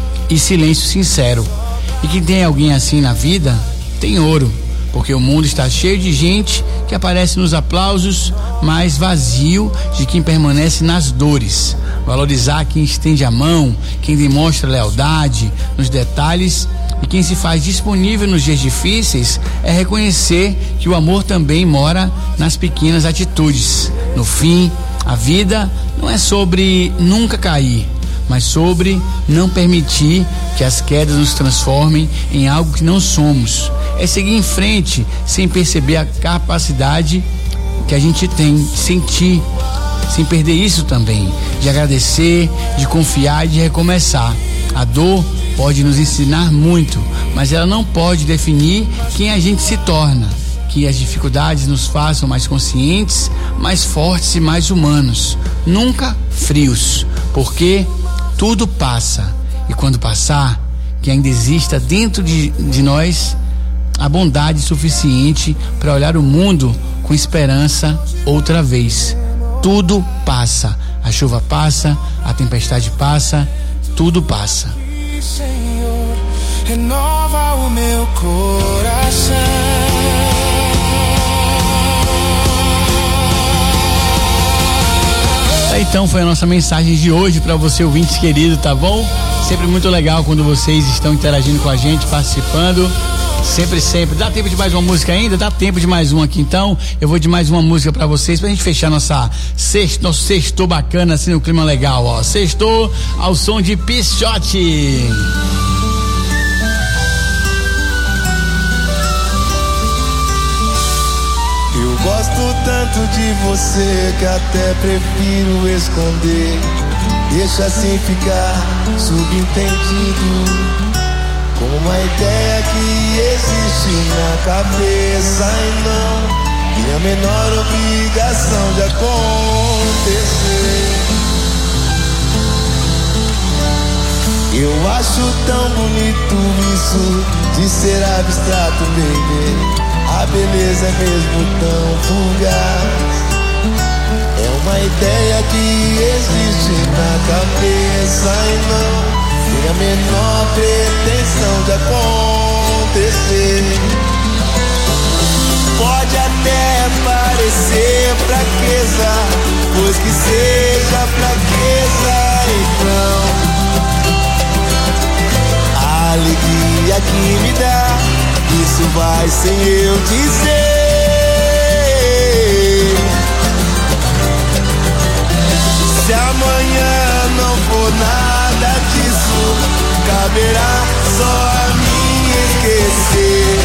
e silêncio sincero. E quem tem alguém assim na vida tem ouro, porque o mundo está cheio de gente que aparece nos aplausos, mas vazio de quem permanece nas dores. Valorizar quem estende a mão, quem demonstra lealdade nos detalhes e quem se faz disponível nos dias difíceis é reconhecer que o amor também mora nas pequenas atitudes. No fim, a vida não é sobre nunca cair, mas sobre não permitir que as quedas nos transformem em algo que não somos. É seguir em frente sem perceber a capacidade que a gente tem de sentir, sem perder isso também, de agradecer, de confiar e de recomeçar. A dor pode nos ensinar muito, mas ela não pode definir quem a gente se torna. Que as dificuldades nos façam mais conscientes, mais fortes e mais humanos, nunca frios, porque tudo passa, e quando passar, que ainda exista dentro de nós a bondade suficiente para olhar o mundo com esperança outra vez. Tudo passa, a chuva passa, a tempestade passa, tudo passa. Senhor, renova o meu coração. Então foi a nossa mensagem de hoje para você, ouvinte querido, tá bom? Sempre muito legal quando vocês estão interagindo com a gente, participando. Sempre. Dá tempo de mais uma música ainda? Dá tempo de mais uma aqui, então. Eu vou de mais uma música pra vocês, pra gente fechar nosso sextou bacana, assim, no clima legal, ó. Sextou ao som de Pichote. Eu gosto tanto de você que até prefiro esconder. Deixa assim ficar subentendido, como uma ideia que existe na cabeça e não tem a menor obrigação de acontecer. Eu acho tão bonito isso de ser abstrato, baby. A beleza é mesmo tão fugaz. É uma ideia que existe na cabeça e não tem a menor pretensão de acontecer. Pode até parecer fraqueza, pois que seja fraqueza, então a alegria que me dá, isso vai sem eu dizer. Se amanhã não for nada disso, caberá só a mim esquecer.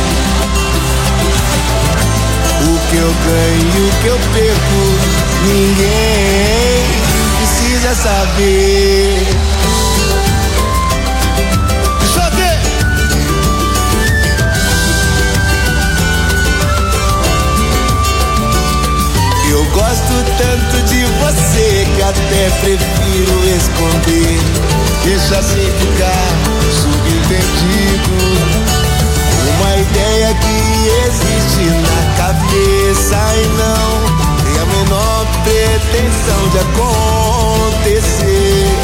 O que eu ganho e o que eu perco, ninguém precisa saber. Deixa eu ver. Eu gosto tanto de você que até prefiro esconder. Deixa assim ficar subentendido, uma ideia que existe na cabeça e não tem a menor pretensão de acontecer.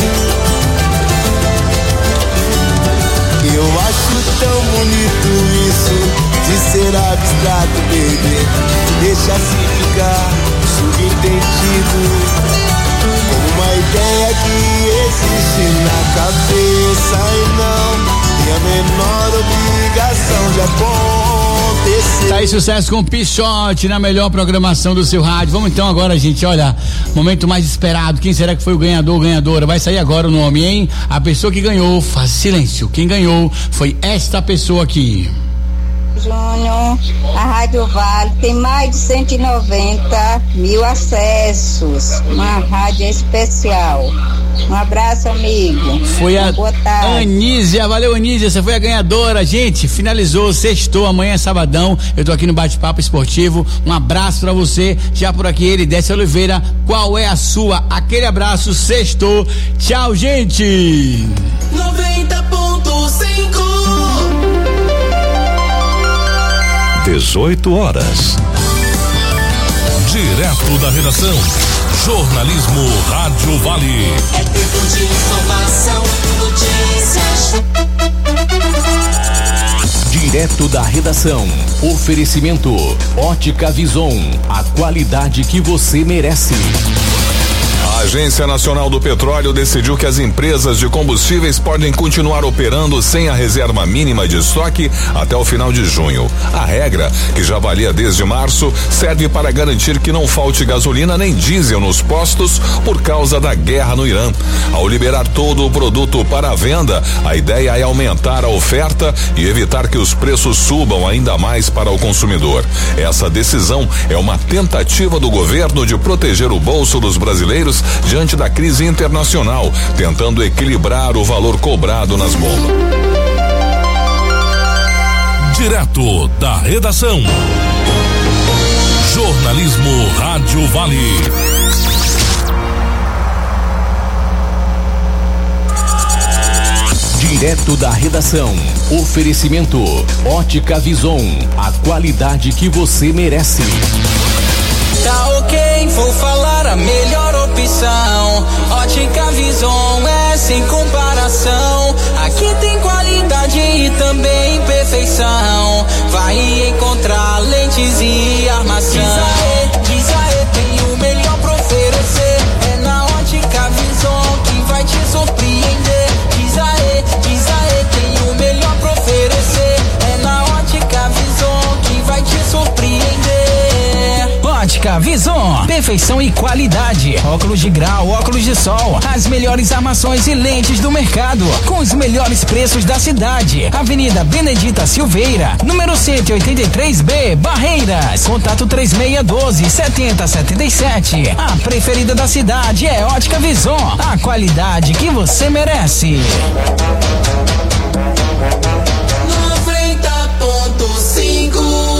Eu acho tão bonito isso de ser abstrato, baby. Deixa assim ficar subentendido, como uma ideia que existe na cabeça e não tem a menor obrigação de acontecer. Tá aí, sucesso com Pichote na melhor programação do seu rádio. Vamos então agora, gente, olha, momento mais esperado. Quem será que foi o ganhador ou ganhadora? Vai sair agora o nome, hein? A pessoa que ganhou, faz silêncio. Quem ganhou foi esta pessoa aqui. Júnior, a Rádio Vale tem mais de 190 mil acessos, uma rádio especial. Um abraço, amigo. Foi a Anísia, valeu Anísia, você foi a ganhadora, gente, finalizou, sextou, amanhã é sabadão, eu tô aqui no Bate-Papo Esportivo, um abraço pra você, já por aqui ele, Décio Oliveira, qual é a sua? Aquele abraço, sextou, tchau, gente. 90.5 18 horas. Direto da redação, jornalismo Rádio Vale. É tempo de informação, notícias. Direto da redação, oferecimento Ótica Vison, a qualidade que você merece. A Agência Nacional do Petróleo decidiu que as empresas de combustíveis podem continuar operando sem a reserva mínima de estoque até o final de junho. A regra, que já valia desde março, serve para garantir que não falte gasolina nem diesel nos postos por causa da guerra no Irã. Ao liberar todo o produto para a venda, a ideia é aumentar a oferta e evitar que os preços subam ainda mais para o consumidor. Essa decisão é uma tentativa do governo de proteger o bolso dos brasileiros diante da crise internacional, tentando equilibrar o valor cobrado nas bombas. Direto da redação, jornalismo Rádio Vale. Direto da redação, oferecimento Ótica Vison, a qualidade que você merece. Tá ok, vou falar a melhor opção. Ótica Vison é sem comparação. Aqui tem também perfeição. Vai encontrar lentes e armação. Diz aê, tem o melhor pra oferecer. É na Ótica Vison que vai te surpreender. Diz aê, tem o melhor pra oferecer. É na Ótica Vison que vai te surpreender. Ótica Vison, perfeição e qualidade. Óculos de grau, óculos de sol, as melhores armações e lentes do mercado, com os melhores preços da cidade. Avenida Benedita Silveira, número 183B, Barreiras. Contato 3612-7077. A preferida da cidade é Ótica Vison, a qualidade que você merece. 90.5.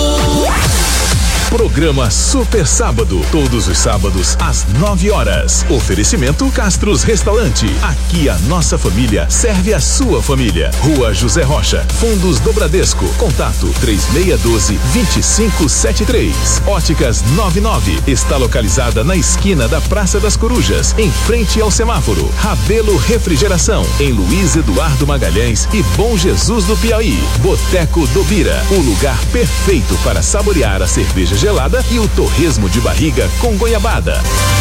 Programa Super Sábado, todos os sábados às 9 horas. Oferecimento Castros Restaurante. Aqui a nossa família serve a sua família. Rua José Rocha, Fundos do Bradesco. Contato 3612-2573. Óticas 99 está localizada na esquina da Praça das Corujas, em frente ao semáforo. Rabelo Refrigeração, em Luiz Eduardo Magalhães e Bom Jesus do Piauí. Boteco do Bira, o lugar perfeito para saborear a cerveja gelada e o torresmo de barriga com goiabada.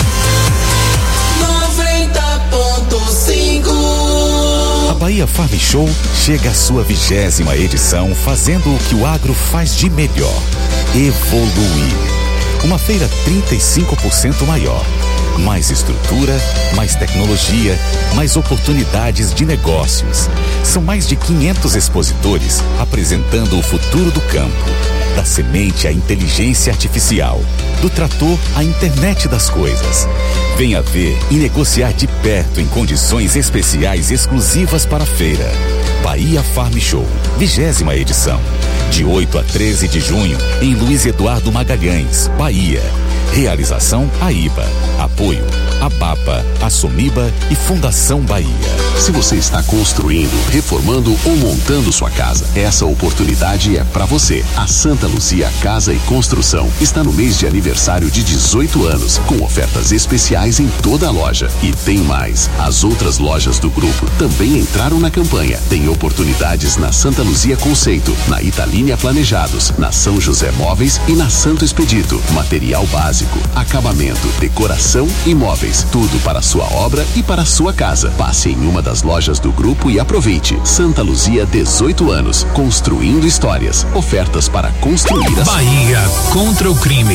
90.5. A Bahia Farm Show chega à sua 20ª edição, fazendo o que o agro faz de melhor: evoluir. Uma feira 35% maior. Mais estrutura, mais tecnologia, mais oportunidades de negócios. São mais de 500 expositores apresentando o futuro do campo. Da semente à inteligência artificial, do trator à internet das coisas. Venha ver e negociar de perto em condições especiais exclusivas para a feira. Bahia Farm Show, 20ª edição. De 8 a 13 de junho, em Luiz Eduardo Magalhães, Bahia. Realização AIBA. Apoio ABAPA, Assomiba e Fundação Bahia. Se você está construindo, reformando ou montando sua casa, essa oportunidade é para você. A Santa Luzia Casa e Construção está no mês de aniversário de 18 anos, com ofertas especiais em toda a loja. E tem mais, as outras lojas do grupo também entraram na campanha. Tem oportunidades na Santa Luzia Conceito, na Italínia Planejados, na São José Móveis e na Santo Expedito. Material básico, acabamento, decoração e móveis. Tudo para a sua obra e para a sua casa. Passe em uma das lojas do grupo e aproveite. Santa Luzia, 18 anos. Construindo histórias. Ofertas para construir a Bahia contra o crime.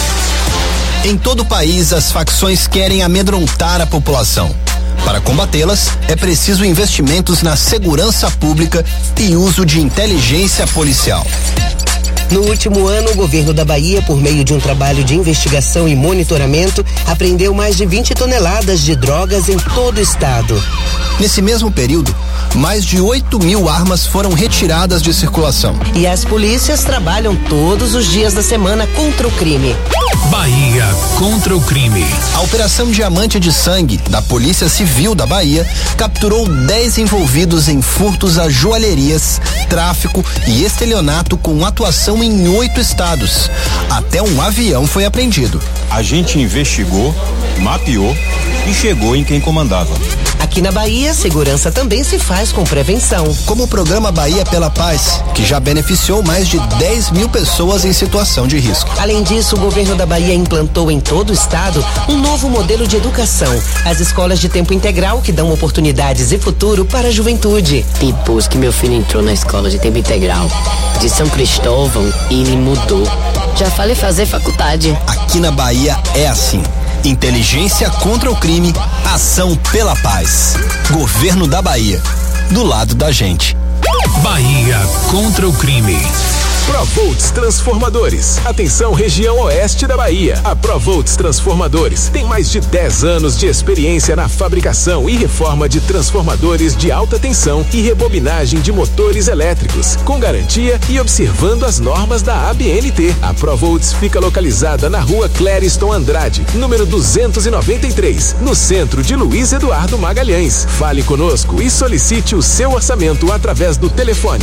Em todo o país, as facções querem amedrontar a população. Para combatê-las, é preciso investimentos na segurança pública e uso de inteligência policial. No último ano, o governo da Bahia, por meio de um trabalho de investigação e monitoramento, apreendeu mais de 20 toneladas de drogas em todo o estado. Nesse mesmo período, mais de 8.000 armas foram retiradas de circulação. E as polícias trabalham todos os dias da semana contra o crime. Bahia contra o crime. A Operação Diamante de Sangue, da Polícia Civil da Bahia, capturou 10 envolvidos em furtos a joalherias, tráfico e estelionato com atuação em 8 estados. Até um avião foi apreendido. A gente investigou, mapeou e chegou em quem comandava. Aqui na Bahia, segurança também se faz com prevenção. Como o programa Bahia pela Paz, que já beneficiou mais de 10.000 pessoas em situação de risco. Além disso, o governo da Bahia implantou em todo o estado um novo modelo de educação. As escolas de tempo integral que dão oportunidades e futuro para a juventude. Depois que meu filho entrou na escola de tempo integral de São Cristóvão, ele mudou. Já falei fazer faculdade. Aqui na Bahia é assim. Inteligência contra o crime, ação pela paz. Governo da Bahia, do lado da gente. Bahia contra o crime. Provolts Transformadores. Atenção, região oeste da Bahia. A Provolts Transformadores tem mais de 10 anos de experiência na fabricação e reforma de transformadores de alta tensão e rebobinagem de motores elétricos, com garantia e observando as normas da ABNT. A Provolts fica localizada na rua Clériston Andrade, número 293, no centro de Luiz Eduardo Magalhães. Fale conosco e solicite o seu orçamento através do telefone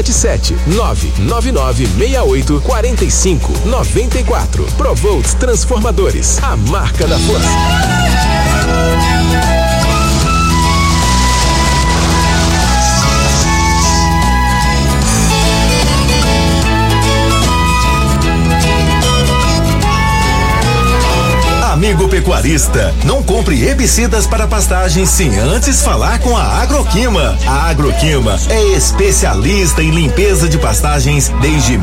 77999684594. Provolts Transformadores, a marca da força. amigo pecuarista, não compre herbicidas para pastagens sem antes falar com a Agroquima. A Agroquima é especialista em limpeza de pastagens desde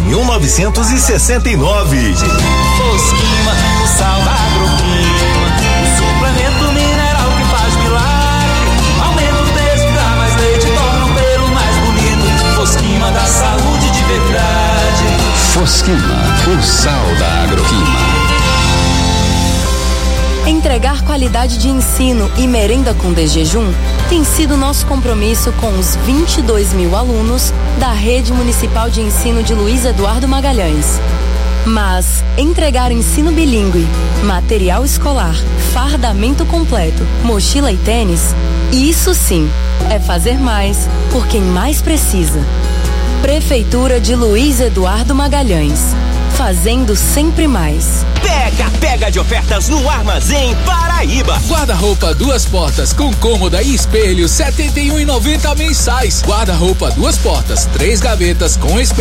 1969. Fosquima, o sal da Agroquima, o suplemento mineral que faz milagre. Aumenta o peso, dá mais leite, torna o pelo mais bonito. Fosquima dá saúde de verdade. Fosquima, o sal da Agroquima. Entregar qualidade de ensino e merenda com desjejum tem sido nosso compromisso com os 22 mil alunos da Rede Municipal de Ensino de Luiz Eduardo Magalhães. Mas entregar ensino bilíngue, material escolar, fardamento completo, mochila e tênis, isso sim é fazer mais por quem mais precisa. Prefeitura de Luiz Eduardo Magalhães, fazendo sempre mais. Pega de ofertas no Armazém Paraíba. Guarda-roupa 2 portas com cômoda e espelho, R$ 71,90 mensais. Guarda-roupa 2 portas, 3 gavetas com espelho.